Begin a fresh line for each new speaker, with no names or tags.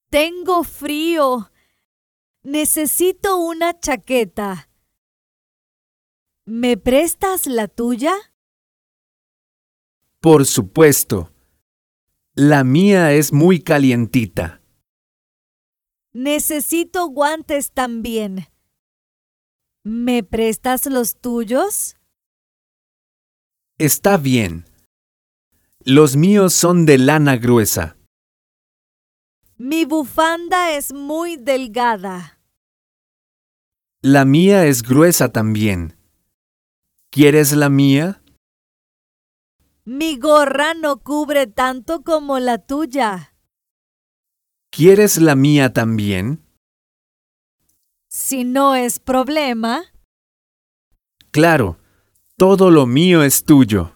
Tengo frío. Necesito una chaqueta. ¿Me prestas la tuya?
Por supuesto. La mía es muy calientita.
Necesito guantes también. ¿Me prestas los tuyos?
Está bien. Los míos son de lana gruesa.
Mi bufanda es muy delgada.
La mía es gruesa también. ¿Quieres la mía?
Mi gorra no cubre tanto como la tuya.
¿Quieres la mía también?
Si no es problema.
Claro, todo lo mío es tuyo.